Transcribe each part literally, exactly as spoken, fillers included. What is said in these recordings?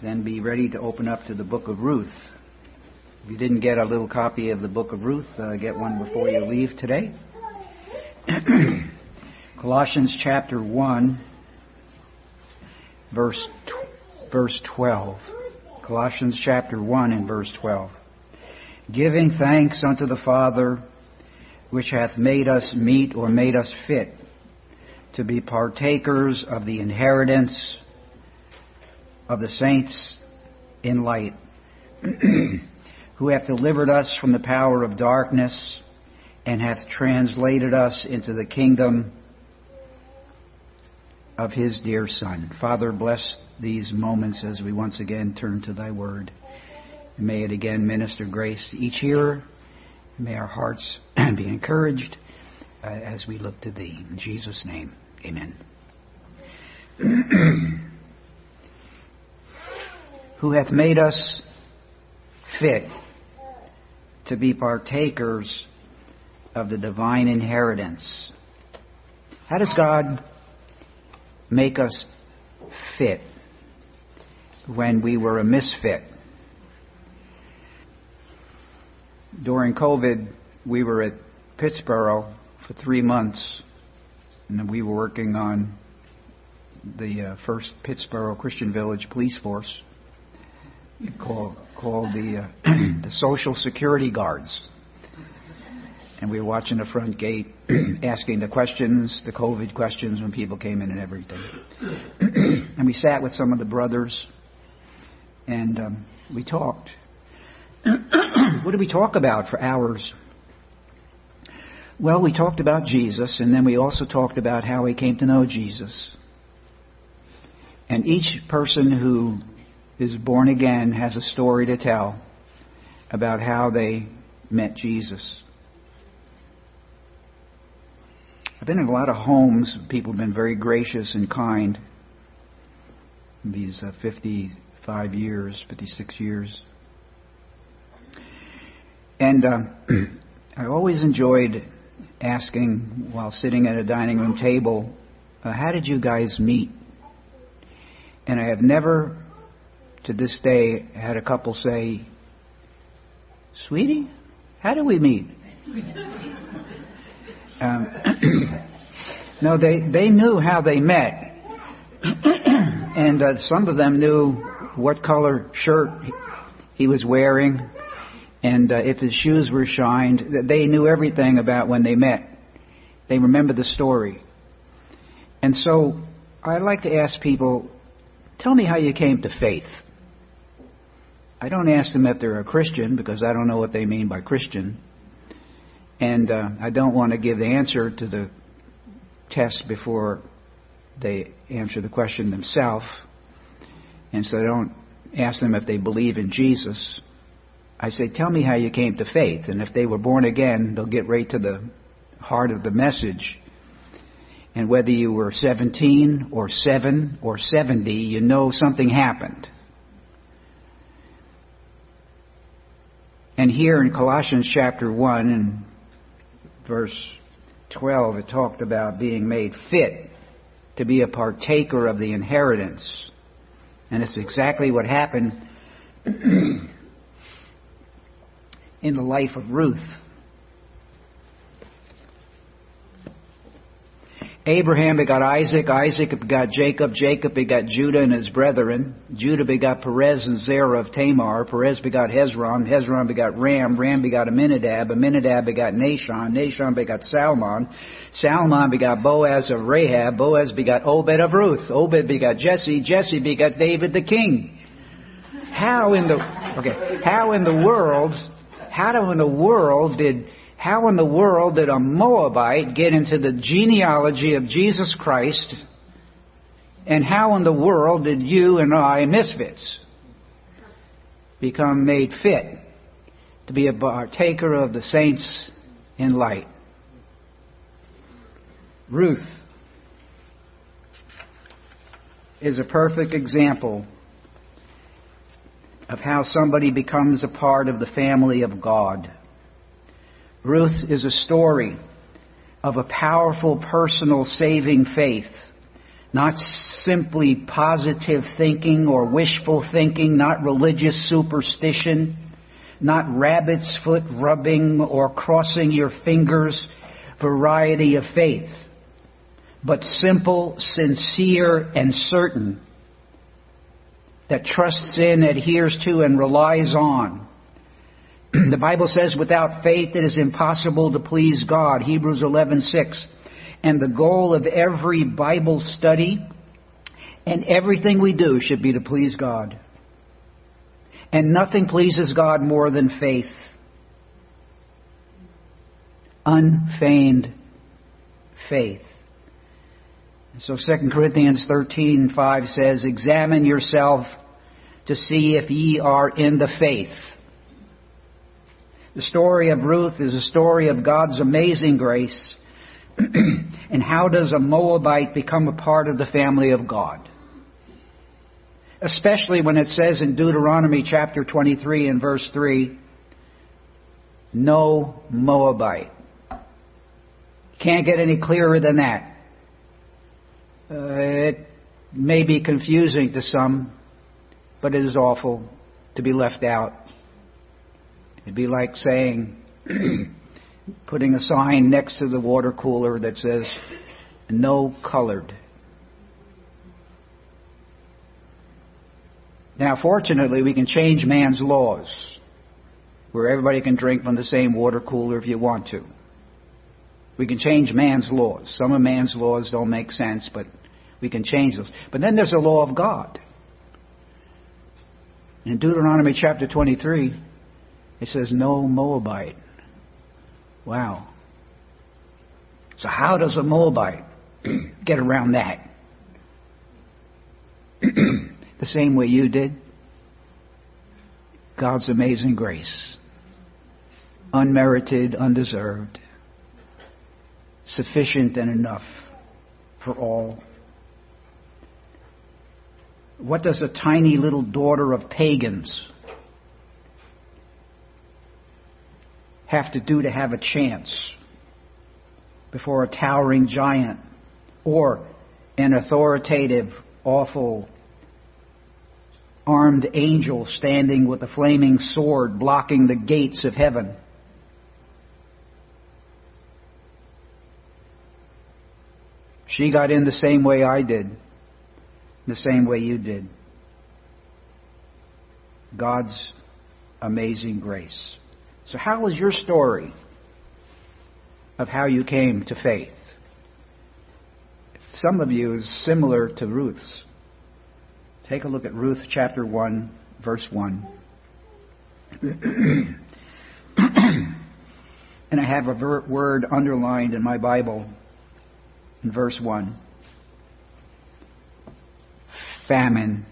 then be ready to open up to the book of Ruth. If you didn't get a little copy of the book of Ruth, uh, get one before you leave today. Colossians chapter one, verse verse twelve. Colossians chapter one and verse twelve. Giving thanks unto the Father, which hath made us meet or made us fit to be partakers of the inheritance of the saints in light, who hath delivered us from the power of darkness and hath translated us into the kingdom of His dear Son. Father, bless these moments as we once again turn to Thy Word. And may it again minister grace to each hearer. May our hearts be encouraged uh, as we look to Thee. In Jesus' name, amen. Who hath made us fit to be partakers of the divine inheritance. How does God make us fit when we were a misfit? During COVID, we were at Pittsburgh for three months, and we were working on the uh, first Pittsburgh Christian Village police force, called, called the, uh, the Social Security Guards. And we were watching the front gate, asking the questions, the COVID questions when people came in and everything. And we sat with some of the brothers, and um, we talked. What did we talk about for hours? Well, we talked about Jesus, and then we also talked about how we came to know Jesus. And each person who is born again has a story to tell about how they met Jesus. I've been in a lot of homes. People have been very gracious and kind these uh, fifty-five years, fifty-six years. And uh, I always enjoyed asking while sitting at a dining room table, uh, how did you guys meet? And I have never, to this day, had a couple say, sweetie, how did we meet? um, no, they, they knew how they met. And uh, some of them knew what color shirt he was wearing. And uh, if his shoes were shined, they knew everything about when they met. They remember the story. And so I like to ask people, tell me how you came to faith. I don't ask them if they're a Christian, because I don't know what they mean by Christian. And uh, I don't want to give the answer to the test before they answer the question themselves. And so I don't ask them if they believe in Jesus. I say, tell me how you came to faith. And if they were born again, they'll get right to the heart of the message. And whether you were seventeen or seven or seventy, you know something happened. And here in Colossians chapter one and verse twelve, it talked about being made fit to be a partaker of the inheritance. And it's exactly what happened in the life of Ruth. Abraham begot Isaac, Isaac begot Jacob, Jacob begot Judah and his brethren, Judah begot Perez and Zerah of Tamar, Perez begot Hezron, Hezron begot Ram, Ram begot Aminadab, Aminadab begot Nahshon, Nahshon begot Salmon, Salmon begot Boaz of Rahab, Boaz begot Obed of Ruth, Obed begot Jesse, Jesse begot David the king. How in the, okay, how in the world, how in the world did How in the world did a Moabite get into the genealogy of Jesus Christ? And how in the world did you and I, misfits, become made fit to be a partaker of the saints in light? Ruth is a perfect example of how somebody becomes a part of the family of God. Ruth is a story of a powerful, personal, saving faith Not simply positive thinking or wishful thinking, not religious superstition, not rabbit's foot rubbing or crossing your fingers variety of faith, but simple, sincere, and certain, that trusts in, adheres to, and relies on. The Bible says without faith it is impossible to please God, Hebrews eleven six. And the goal of every Bible study and everything we do should be to please God. And nothing pleases God more than faith. Unfeigned faith. So Second Corinthians thirteen five says, examine yourself to see if ye are in the faith. The story of Ruth is a story of God's amazing grace. And how does a Moabite become a part of the family of God? Especially when it says in Deuteronomy chapter twenty-three and verse three, no Moabite. Can't get any clearer than that. Uh, it may be confusing to some, but it is awful to be left out. It'd be like saying, putting a sign next to the water cooler that says, no colored. Now, fortunately, we can change man's laws, where everybody can drink from the same water cooler if you want to. We can change man's laws. Some of man's laws don't make sense, but we can change those. But then there's the law of God. In Deuteronomy chapter twenty-three, it says, no Moabite. Wow. So how does a Moabite get around that? The same way you did. God's amazing grace. Unmerited, undeserved. Sufficient and enough for all. What does a tiny little daughter of pagans have to do to have a chance before a towering giant or an authoritative, awful, armed angel standing with a flaming sword blocking the gates of heaven? She got in the same way I did, the same way you did. God's amazing grace. So how was your story of how you came to faith? Some of you is similar to Ruth's. Take a look at Ruth chapter one, verse one. And I have a ver- word underlined in my Bible in verse one. Famine.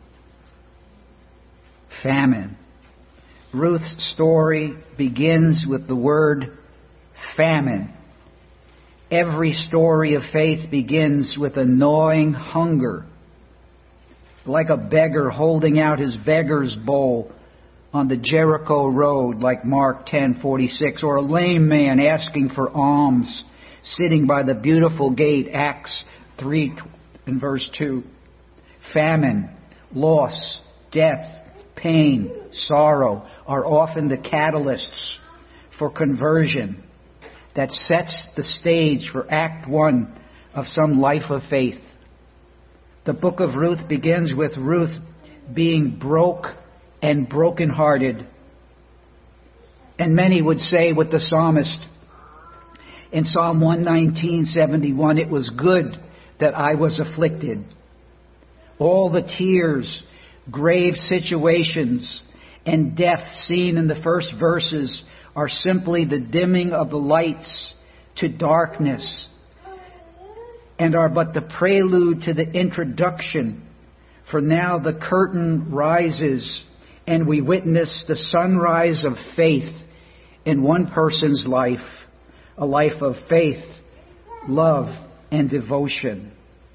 Famine. Ruth's story begins with the word famine. Every story of faith begins with a gnawing hunger, like a beggar holding out his beggar's bowl on the Jericho road, like Mark ten forty-six, or a lame man asking for alms, sitting by the beautiful gate, Acts three and verse two. Famine, loss, death, pain, sorrow are often the catalysts for conversion that sets the stage for Act One of some life of faith. The book of Ruth begins with Ruth being broke and brokenhearted. And many would say with the psalmist in Psalm one nineteen seventy-one, it was good that I was afflicted. All the tears, grave situations, and death seen in the first verses are simply the dimming of the lights to darkness, and are but the prelude to the introduction. For now the curtain rises, and we witness the sunrise of faith in one person's life, a life of faith, love, and devotion.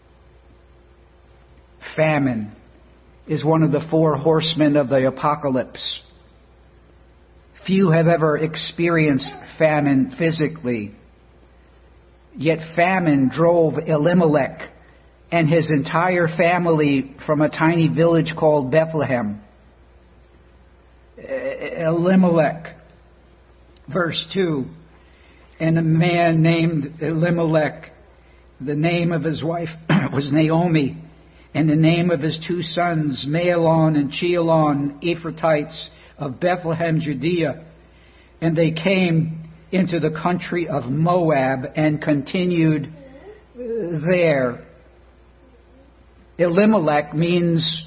Famine is one of the four horsemen of the apocalypse. Few have ever experienced famine physically. Yet famine drove Elimelech and his entire family from a tiny village called Bethlehem. Elimelech. Verse two. And a man named Elimelech, the name of his wife was Naomi, and the name of his two sons, Mahlon and Chilion, Ephrathites of Bethlehem, Judea. And they came into the country of Moab and continued there. Elimelech means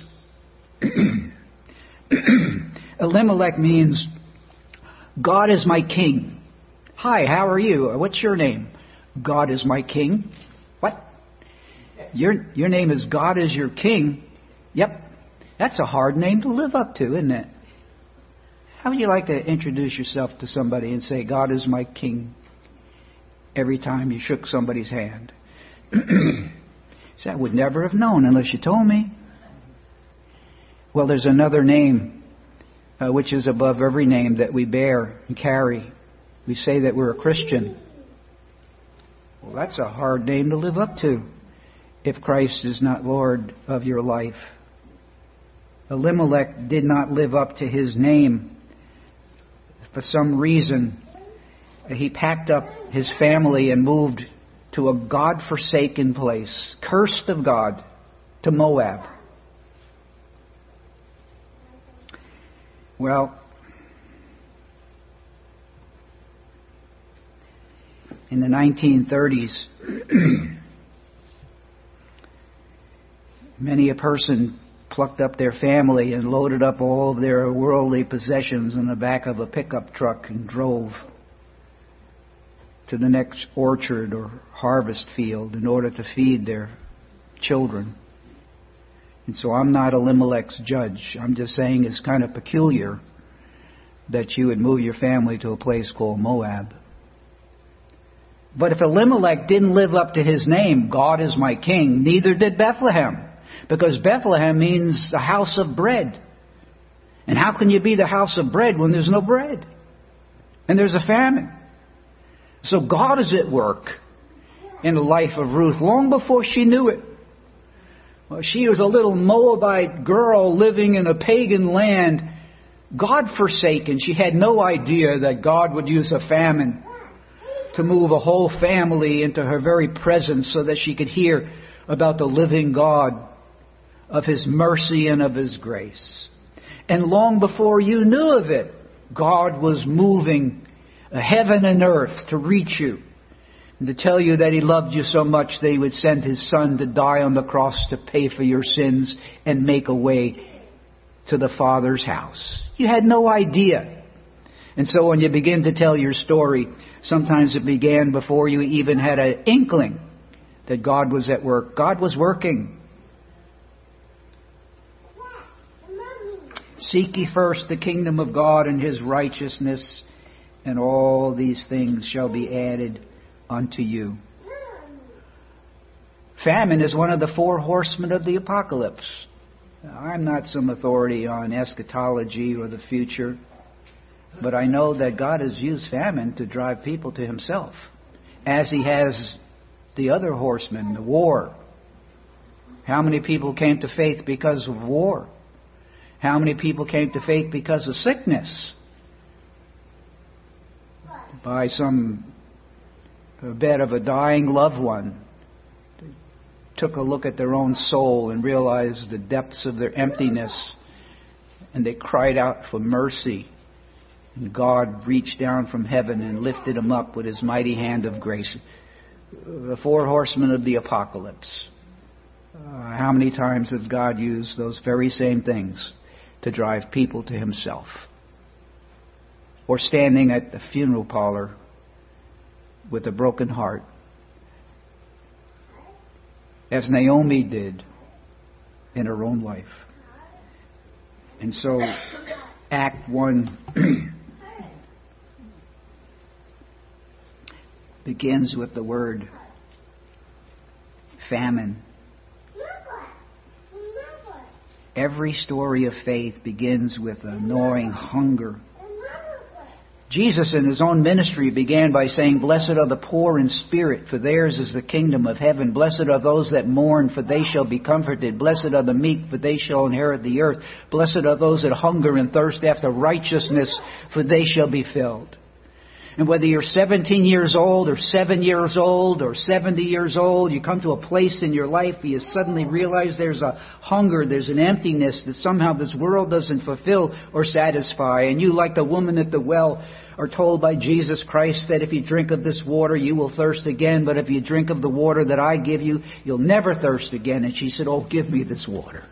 Elimelech means God is my king. Hi, how are you? What's your name? God is my king. What? Your your name is God is your king? Yep. That's a hard name to live up to, isn't it? How would you like to introduce yourself to somebody and say, God is my king, every time you shook somebody's hand? So I would never have known unless you told me. Well, there's another name uh, which is above every name that we bear and carry. We say that we're a Christian. Well, that's a hard name to live up to if Christ is not Lord of your life. Elimelech did not live up to his name. For some reason, he packed up his family and moved to a God-forsaken place, cursed of God, to Moab. Well, in the nineteen thirties, many a person plucked up their family and loaded up all of their worldly possessions in the back of a pickup truck and drove to the next orchard or harvest field in order to feed their children. And so I'm not Elimelech's judge. I'm just saying it's kind of peculiar that you would move your family to a place called Moab. But if Elimelech didn't live up to his name, God is my king, neither did Bethlehem. Because Bethlehem means the house of bread. And how can you be the house of bread when there's no bread? And there's a famine. So God is at work in the life of Ruth long before she knew it. Well, she was a little Moabite girl living in a pagan land, God-forsaken. She had no idea that God would use a famine to move a whole family into her very presence so that she could hear about the living God, of His mercy and of His grace. And long before you knew of it, God was moving heaven and earth to reach you and to tell you that He loved you so much that He would send His Son to die on the cross to pay for your sins and make a way to the Father's house. You had no idea. And so when you begin to tell your story, sometimes it began before you even had an inkling that God was at work. God was working. Seek ye first the kingdom of God and His righteousness, and all these things shall be added unto you. Famine is one of the four horsemen of the apocalypse. Now, I'm not some authority on eschatology or the future, but I know that God has used famine to drive people to Himself, as He has the other horsemen, the war. How many people came to faith because of war? How many people came to faith because of sickness? By some bed of a dying loved one. They took a look at their own soul and realized the depths of their emptiness. And they cried out for mercy. And God reached down from heaven and lifted them up with His mighty hand of grace. The four horsemen of the apocalypse. Uh, how many times has God used those very same things to drive people to Himself? Or standing at the funeral parlor with a broken heart, as Naomi did in her own life. And so Act one begins with the word famine. Every story of faith begins with a gnawing hunger. Jesus in his own ministry began by saying, "Blessed are the poor in spirit, for theirs is the kingdom of heaven. Blessed are those that mourn, for they shall be comforted. Blessed are the meek, for they shall inherit the earth. Blessed are those that hunger and thirst after righteousness, for they shall be filled." And whether you're seventeen years old or seven years old or seventy years old, you come to a place in your life where you suddenly realize there's a hunger, there's an emptiness that somehow this world doesn't fulfill or satisfy. And you, like the woman at the well, are told by Jesus Christ that if you drink of this water, you will thirst again. But if you drink of the water that I give you, you'll never thirst again. And she said, "Oh, give me this water."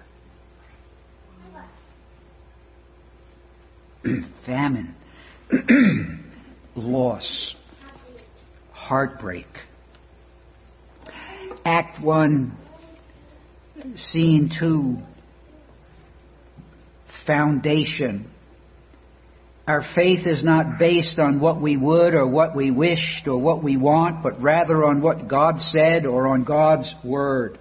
Famine. Loss, heartbreak. Act one, scene two, foundation. Our faith is not based on what we would or what we wished or what we want, but rather on what God said or on God's Word.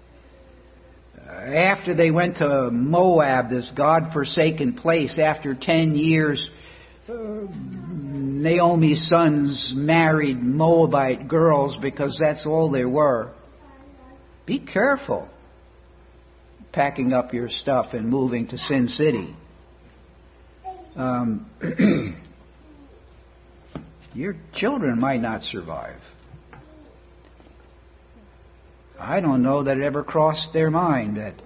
After they went to Moab, this God-forsaken place, after ten years, uh, Naomi's sons married Moabite girls because that's all there were. Be careful packing up your stuff and moving to Sin City. Um, your children might not survive. I don't know that it ever crossed their mind that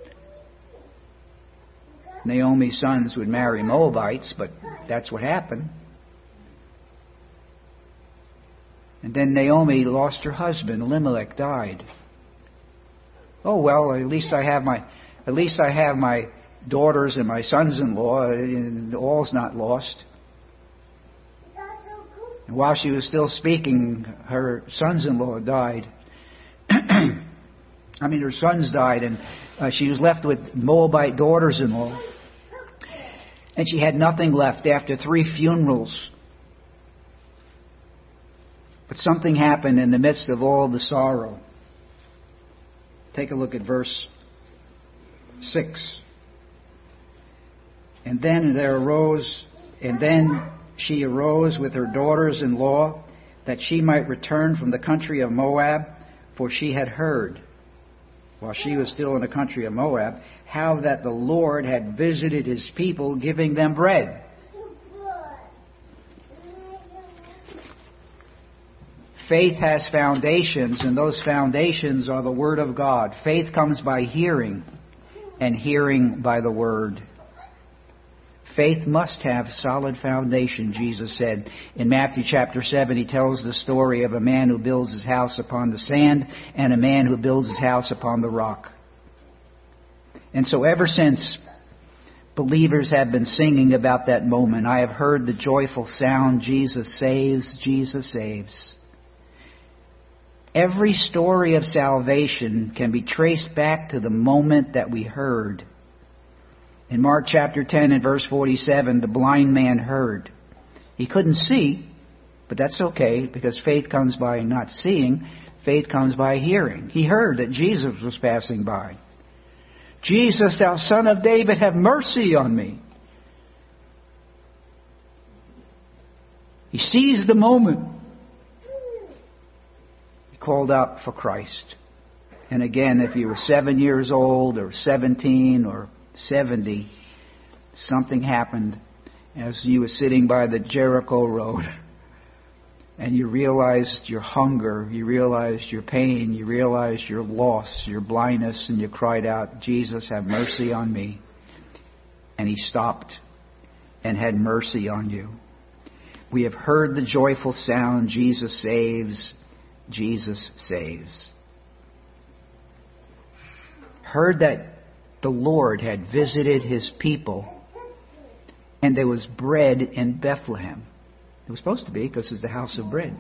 Naomi's sons would marry Moabites, but that's what happened. And then Naomi lost her husband. Elimelech died. Oh well, at least I have my, at least I have my daughters and my sons-in-law. All's not lost. And while she was still speaking, her sons-in-law died. I mean, her sons died, and uh, she was left with Moabite daughters-in-law. And she had nothing left after three funerals. But something happened in the midst of all the sorrow. Take a look at verse six. And then there arose, and then she arose with her daughters-in-law, that she might return from the country of Moab, for she had heard, while she was still in the country of Moab, how that the Lord had visited his people, giving them bread. Faith has foundations, and those foundations are the Word of God. Faith comes by hearing, and hearing by the Word. Faith must have solid foundation, Jesus said. In Matthew chapter seven, he tells the story of a man who builds his house upon the sand and a man who builds his house upon the rock. And so ever since believers have been singing about that moment, I have heard the joyful sound, Jesus saves, Jesus saves. Every story of salvation can be traced back to the moment that we heard. In Mark chapter ten and verse forty-seven, the blind man heard. He couldn't see, but that's okay, because faith comes by not seeing. Faith comes by hearing. He heard that Jesus was passing by. "Jesus, thou Son of David, have mercy on me." He seized the moment. He called out for Christ. And again, if you were seven years old or seventeen or seventy, something happened as you were sitting by the Jericho road, and you realized your hunger, you realized your pain, you realized your loss, your blindness, and you cried out, "Jesus, have mercy on me." And he stopped and had mercy on you. We have heard the joyful sound, Jesus saves, Jesus saves. Heard that the Lord had visited his people, and there was bread in Bethlehem. It was supposed to be, because it's the house of bread.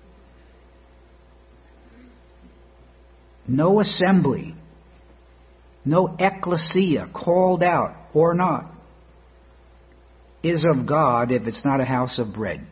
No assembly, no ecclesia, called out or not, is of God if it's not a house of bread,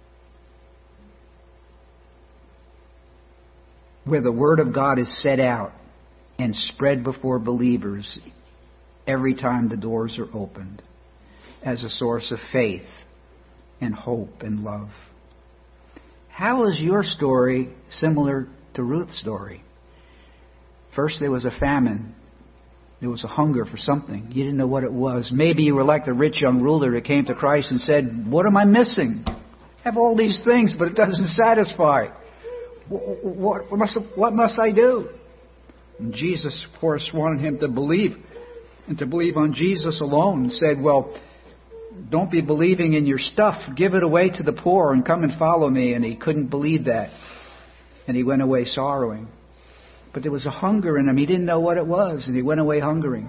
where the Word of God is set out and spread before believers every time the doors are opened, as a source of faith and hope and love. How is your story similar to Ruth's story? First there was a famine. There was a hunger for something. You didn't know what it was. Maybe you were like the rich young ruler who came to Christ and said, what am I missing? I have all these things, but it doesn't satisfy. What, what, must, what must I do? And Jesus, of course, wanted him to believe, and to believe on Jesus alone, and said, well, don't be believing in your stuff. Give it away to the poor and come and follow me. And he couldn't believe that. And he went away sorrowing. But there was a hunger in him. He didn't know what it was, and he went away hungering.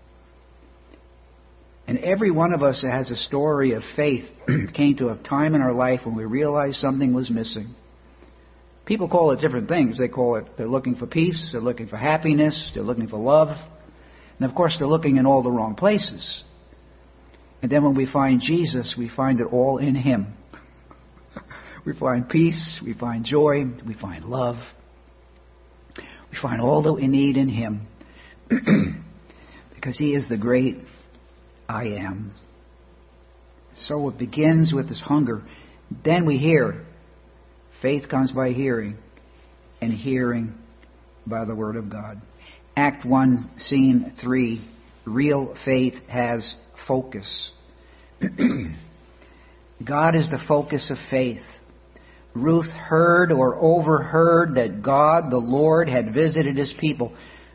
And every one of us that has a story of faith came to a time in our life when we realized something was missing. People call it different things. They call it, they're looking for peace, they're looking for happiness, they're looking for love. And of course they're looking in all the wrong places. And then when we find Jesus, we find it all in Him. We find peace, we find joy, we find love. We find all that we need in Him. Because He is the great I Am. So it begins with this hunger. Then we hear. Faith comes by hearing, and hearing by the Word of God. Act one, Scene three. Real faith has focus. God is the focus of faith. Ruth heard or overheard that God, the Lord, had visited His people.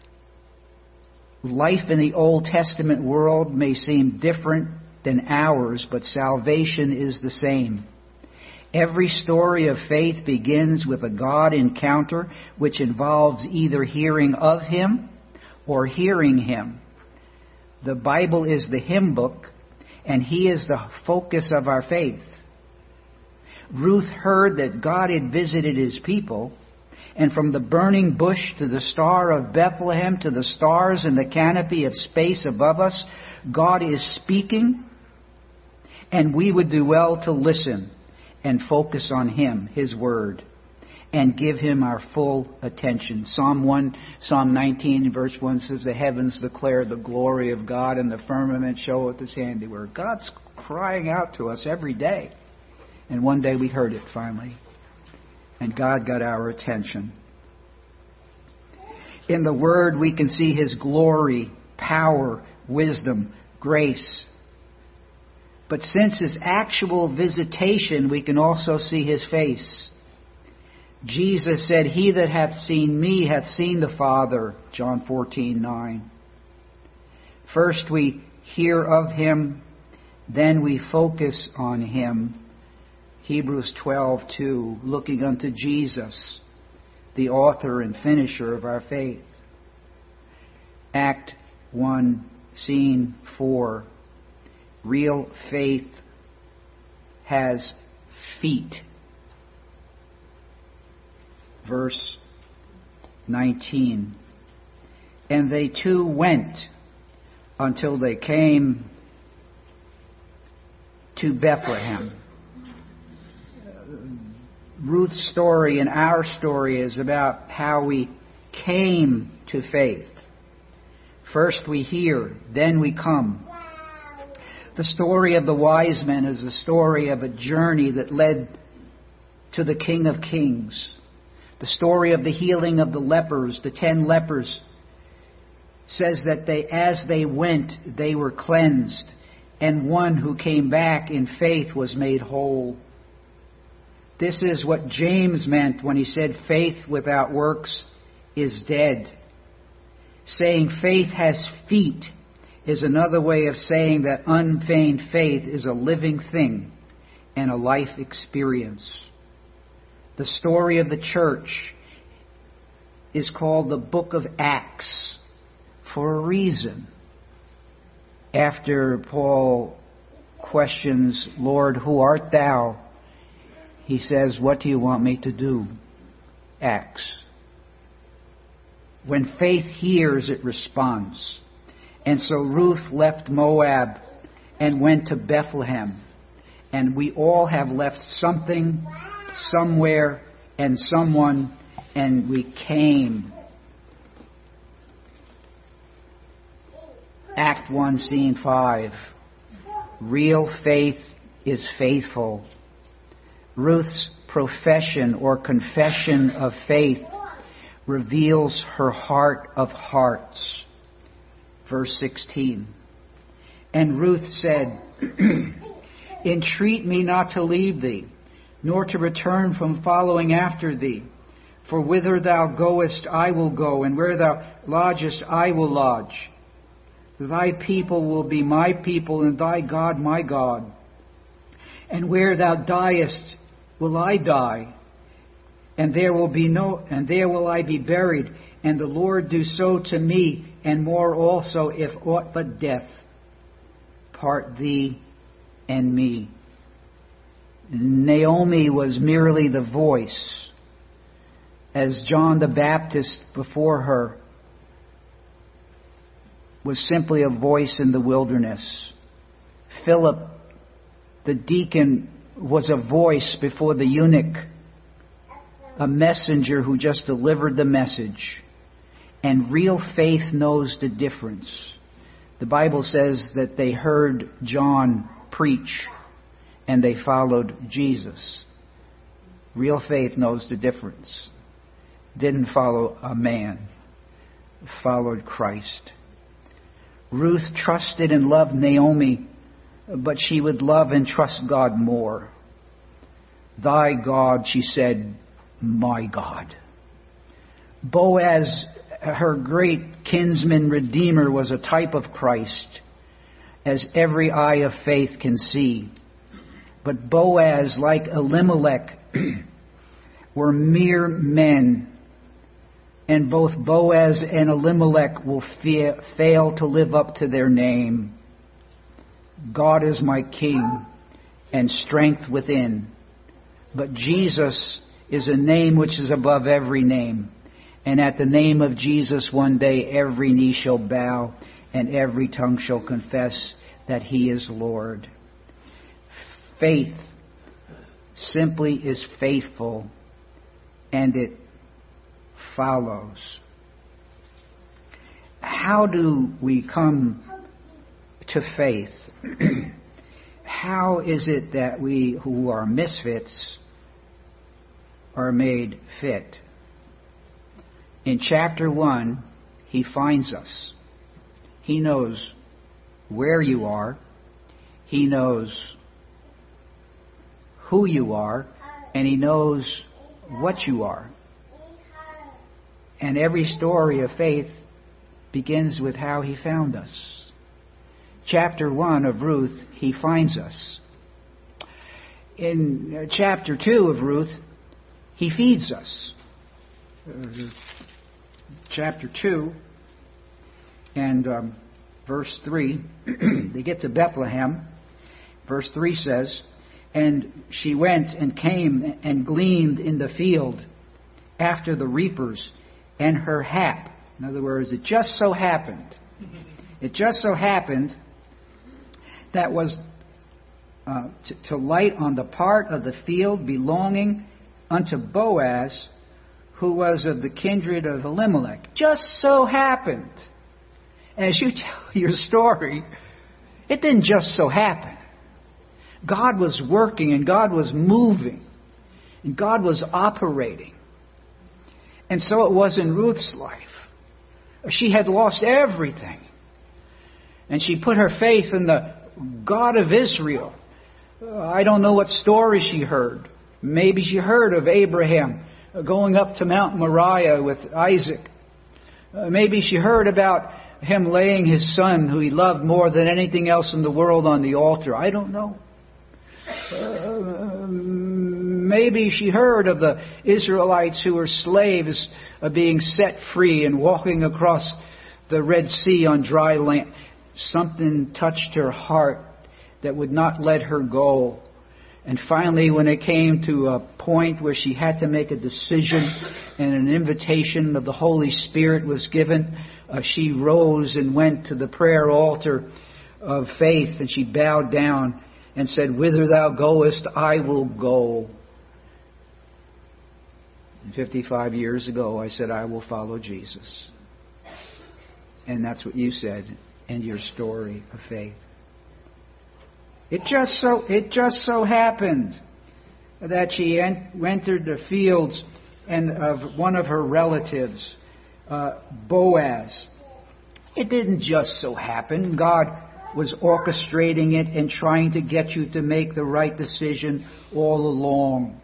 Life in the Old Testament world may seem different than ours, but salvation is the same. Every story of faith begins with a God encounter which involves either hearing of Him or hearing Him. The Bible is the hymn book, and He is the focus of our faith. Ruth heard that God had visited His people, and from the burning bush to the star of Bethlehem to the stars in the canopy of space above us, God is speaking, and we would do well to listen and focus on Him, His Word, and give Him our full attention. Psalm one, Psalm nineteen, verse one says, the heavens declare the glory of God, and the firmament showeth His handiwork. God's crying out to us every day. And one day we heard it finally. And God got our attention. In the Word we can see His glory, power, wisdom, grace. But since His actual visitation, we can also see His face. Jesus said, he that hath seen me hath seen the Father, John fourteen nine. First we hear of Him, then we focus on Him. Hebrews twelve two, looking unto Jesus, the author and finisher of our faith. Act one, Scene four. Real faith has feet. Verse nineteen. And they two went until they came to Bethlehem. Ruth's story and our story is about how we came to faith. First we hear, then we come. The story of the wise men is the story of a journey that led to the King of Kings. The story of the healing of the lepers, the ten lepers, says that they, as they went, they were cleansed, and one who came back in faith was made whole. This is what James meant when he said faith without works is dead. Saying faith has feet is another way of saying that unfeigned faith is a living thing and a life experience. The story of the church is called the Book of Acts for a reason. After Paul questions, Lord, who art thou? He says, what do you want me to do? Acts. When faith hears, it responds. And so Ruth left Moab and went to Bethlehem. And we all have left something, somewhere, and someone, and we came. Act one, Scene five. Real faith is faithful. Ruth's profession or confession of faith reveals her heart of hearts. Verse sixteen. And Ruth said, Entreat me not to leave thee, nor to return from following after thee. For whither thou goest, I will go, and where thou lodgest, I will lodge. Thy people will be my people, and thy God my God. And where thou diest, will I die, and there will be no, and there will I be buried. And the Lord do so to me, and more also, if aught but death part thee and me. Naomi was merely the voice, as John the Baptist before her was simply a voice in the wilderness. Philip, the deacon, was a voice before the eunuch, a messenger who just delivered the message. And real faith knows the difference. The Bible says that they heard John preach and they followed Jesus. Real faith knows the difference. Didn't follow a man, followed Christ. Ruth trusted and loved Naomi, but she would love and trust God more. Thy God, she said, my God. Boaz, her great kinsman redeemer, was a type of Christ, as every eye of faith can see. But Boaz, like Elimelech, were mere men, and both Boaz and Elimelech will fe- fail to live up to their name. God is my King and strength within. But Jesus is a name which is above every name. And at the name of Jesus one day every knee shall bow and every tongue shall confess that He is Lord. Faith simply is faithful, and it follows. How do we come to faith? How is it that we who are misfits are made fit? In chapter one, He finds us. He knows where you are. He knows who you are. And He knows what you are. And every story of faith begins with how He found us. Chapter one of Ruth, He finds us. In chapter two of Ruth, He feeds us. Chapter two and um, verse three, they get to Bethlehem. Verse three says, And she went and came and gleaned in the field after the reapers, and her hap. In other words, it just so happened. It just so happened that was uh, to, to light on the part of the field belonging unto Boaz, who was of the kindred of Elimelech. Just so happened. As you tell your story, it didn't just so happen. God was working and God was moving and God was operating. And so it was in Ruth's life. She had lost everything. And she put her faith in the God of Israel. I don't know what story she heard. Maybe she heard of Abraham going up to Mount Moriah with Isaac. Uh, maybe she heard about him laying his son, who he loved more than anything else in the world, on the altar. I don't know. Uh, maybe she heard of the Israelites who were slaves uh, being set free and walking across the Red Sea on dry land. Something touched her heart that would not let her go. And finally, when it came to a point where she had to make a decision and an invitation of the Holy Spirit was given, uh, she rose and went to the prayer altar of faith, and she bowed down and said, Whither thou goest, I will go. fifty-five years ago, I said, I will follow Jesus. And that's what you said in your story of faith. It just so it just so happened that she en- entered the fields and of one of her relatives, uh, Boaz. It didn't just so happen. God was orchestrating it and trying to get you to make the right decision all along.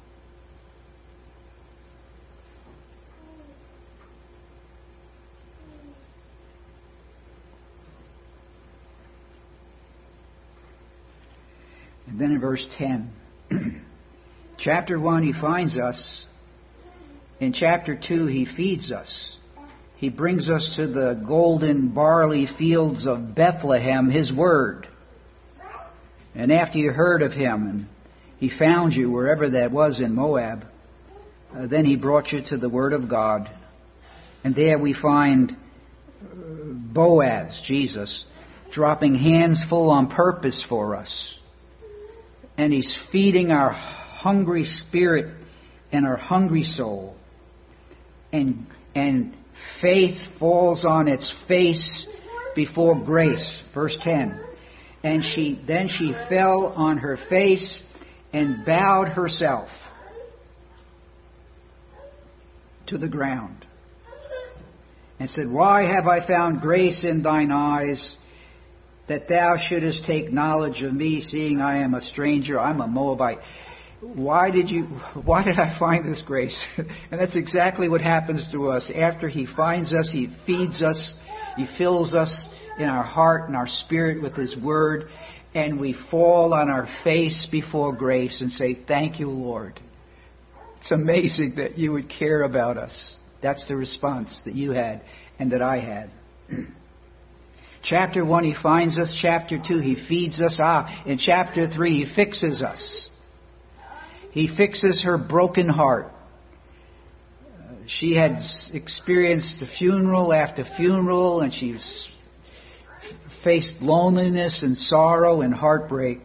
And then in verse ten, chapter one, he finds us. In chapter two, he feeds us. He brings us to the golden barley fields of Bethlehem, his word. And after you heard of him, and he found you wherever that was in Moab, uh, then he brought you to the word of God. And there we find Boaz, Jesus, dropping hands full on purpose for us. And he's feeding our hungry spirit and our hungry soul. And and faith falls on its face before grace. Verse ten. And she then she fell on her face and bowed herself to the ground. And said, Why have I found grace in thine eyes, that thou shouldest take knowledge of me, seeing I am a stranger? I'm a Moabite. Why did you, why did I find this grace? And that's exactly what happens to us. After he finds us, he feeds us, he fills us in our heart and our spirit with his word, and we fall on our face before grace and say, Thank you, Lord. It's amazing that you would care about us. That's the response that you had and that I had. Chapter one, he finds us. Chapter two, he feeds us. Ah, in chapter three, he fixes us. He fixes her broken heart. Uh, she had experienced funeral after funeral, and she's faced loneliness and sorrow and heartbreak.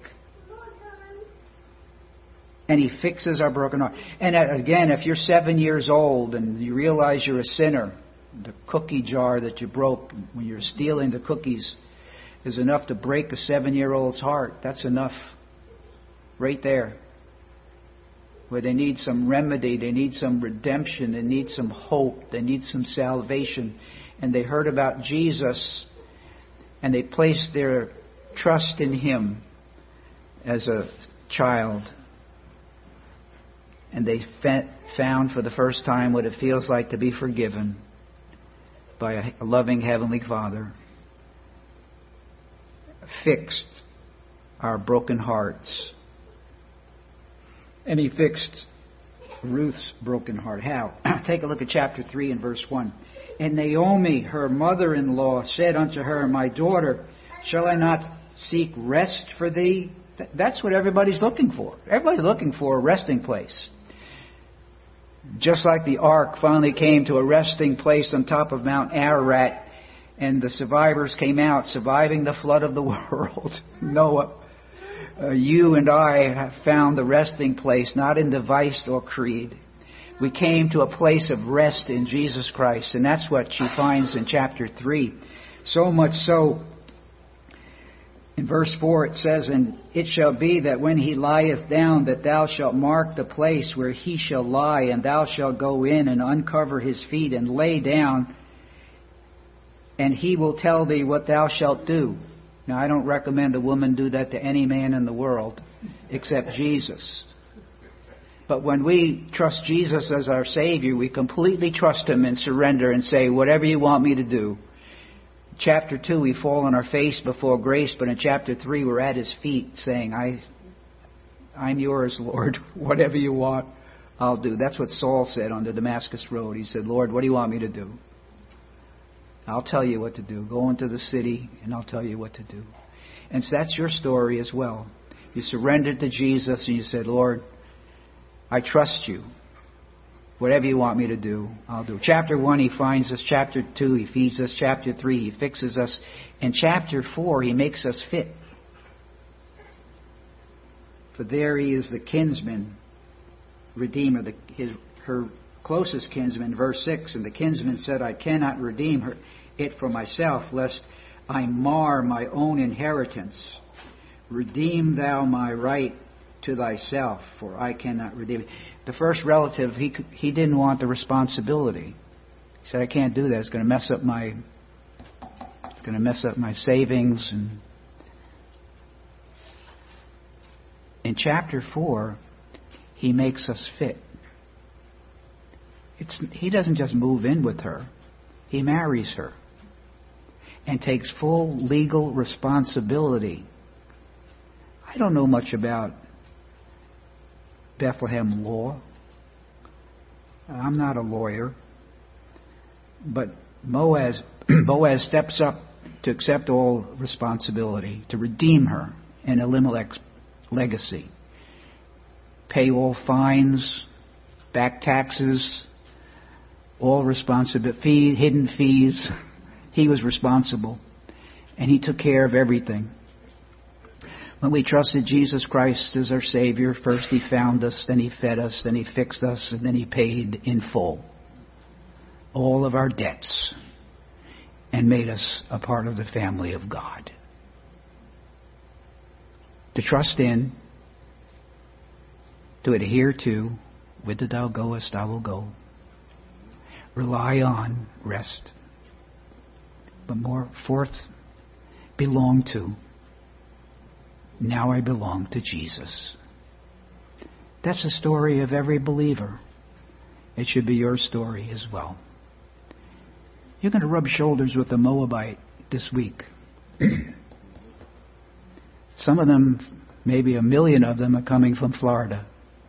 And he fixes our broken heart. And again, if you're seven years old and you realize you're a sinner, the cookie jar that you broke when you're stealing the cookies is enough to break a seven-year-old's heart. That's enough right there. Where they need some remedy, they need some redemption, they need some hope, they need some salvation. And they heard about Jesus and they placed their trust in him as a child. And they found for the first time what it feels like to be forgiven by a loving Heavenly Father. Fixed our broken hearts. And he fixed Ruth's broken heart. How? Take a look at chapter three and verse one. And Naomi, her mother-in-law, said unto her, My daughter, shall I not seek rest for thee? That's what everybody's looking for. Everybody's looking for a resting place. Just like the ark finally came to a resting place on top of Mount Ararat, and the survivors came out surviving the flood of the world. Noah, uh, you and I have found the resting place, not in device or creed. We came to a place of rest in Jesus Christ, and that's what she finds in chapter three. So much so, in verse four it says, And it shall be that when he lieth down, that thou shalt mark the place where he shall lie, and thou shalt go in and uncover his feet and lay down, and he will tell thee what thou shalt do. Now, I don't recommend a woman do that to any man in the world except Jesus. But when we trust Jesus as our Savior, we completely trust him and surrender and say, whatever you want me to do. Chapter two, we fall on our face before grace, but in chapter three, we're at his feet saying, I, I'm yours, Lord. Whatever you want, I'll do. That's what Saul said on the Damascus Road. He said, Lord, what do you want me to do? I'll tell you what to do. Go into the city and I'll tell you what to do. And so that's your story as well. You surrendered to Jesus and you said, Lord, I trust you. Whatever you want me to do, I'll do. Chapter one, he finds us. Chapter two, he feeds us. Chapter three, he fixes us. And chapter four, he makes us fit. For there he is, the kinsman, redeemer, the, his, her closest kinsman, verse six. And the kinsman said, I cannot redeem her, it for myself, lest I mar my own inheritance. redeem thou my right to thyself, for I cannot redeem it. The first relative, he he didn't want the responsibility. He said, I can't do that. It's going to mess up my it's going to mess up my savings. And in chapter four, he makes us fit. It's he doesn't just move in with her. He marries her and takes full legal responsibility. I don't know much about Bethlehem law. I'm not a lawyer. But Boaz, Boaz steps up to accept all responsibility, to redeem her and Elimelech's legacy. Pay all fines, back taxes, all responsibility, fee, hidden fees. He was responsible. And he took care of everything. When we trusted Jesus Christ as our Savior, first He found us, then He fed us, then He fixed us, and then He paid in full all of our debts and made us a part of the family of God. To trust in, to adhere to, whither thou goest, I will go. Rely on, rest. But more, fourth, belong to. Now I belong to Jesus. That's the story of every believer. It should be your story as well. You're going to rub shoulders with the Moabite this week. Some of them, maybe a million of them, are coming from Florida.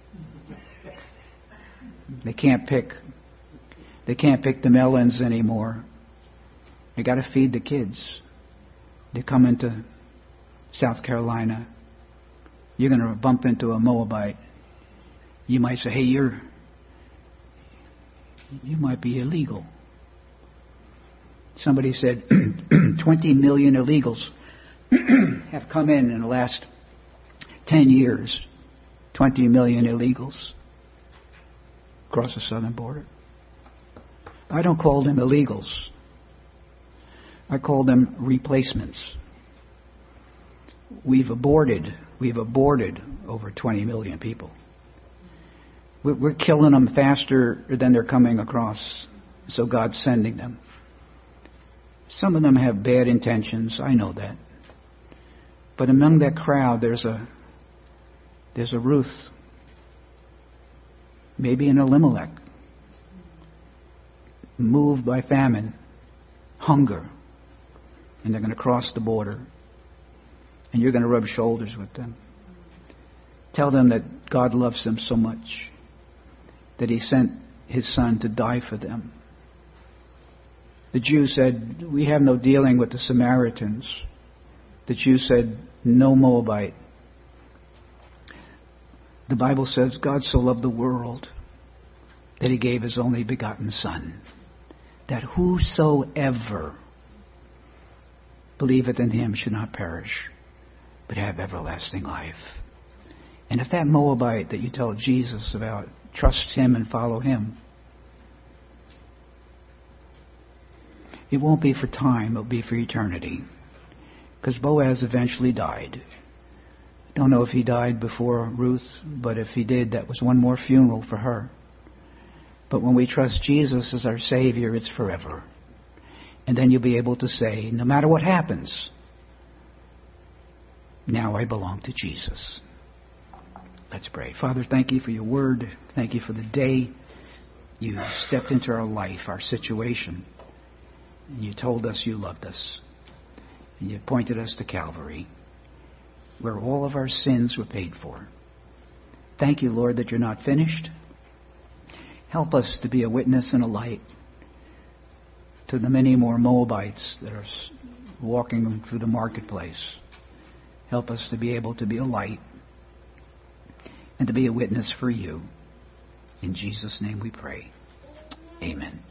They can't pick. They can't pick the melons anymore. They got to feed the kids. They come into South Carolina. You're going to bump into a Moabite. You might say, "Hey, you're you might be illegal." Somebody said twenty million illegals have come in in the last ten years. twenty million illegals across the southern border. I don't call them illegals. I call them replacements. We've aborted, we've aborted over twenty million people. We're killing them faster than they're coming across, so God's sending them. Some of them have bad intentions, I know that. But among that crowd, there's a there's a Ruth, maybe an Elimelech, moved by famine, hunger, and they're going to cross the border, and you're going to rub shoulders with them. Tell them that God loves them so much that He sent His Son to die for them. The Jews said, "We have no dealing with the Samaritans." The Jews said, "No Moabite." The Bible says God so loved the world that He gave His only begotten Son, that whosoever believeth in Him should not perish, but have everlasting life. And if that Moabite that you tell Jesus about trusts Him and follow Him, it won't be for time, it'll be for eternity. Because Boaz eventually died. Don't know if he died before Ruth, but if he did, that was one more funeral for her. But when we trust Jesus as our Savior, it's forever. And then you'll be able to say, no matter what happens, now I belong to Jesus. Let's pray. Father, thank You for Your word. Thank You for the day You stepped into our life, our situation. And You told us You loved us. And You pointed us to Calvary, where all of our sins were paid for. Thank You, Lord, that You're not finished. Help us to be a witness and a light to the many more Moabites that are walking through the marketplace. Help us to be able to be a light and to be a witness for You. In Jesus' name we pray. Amen.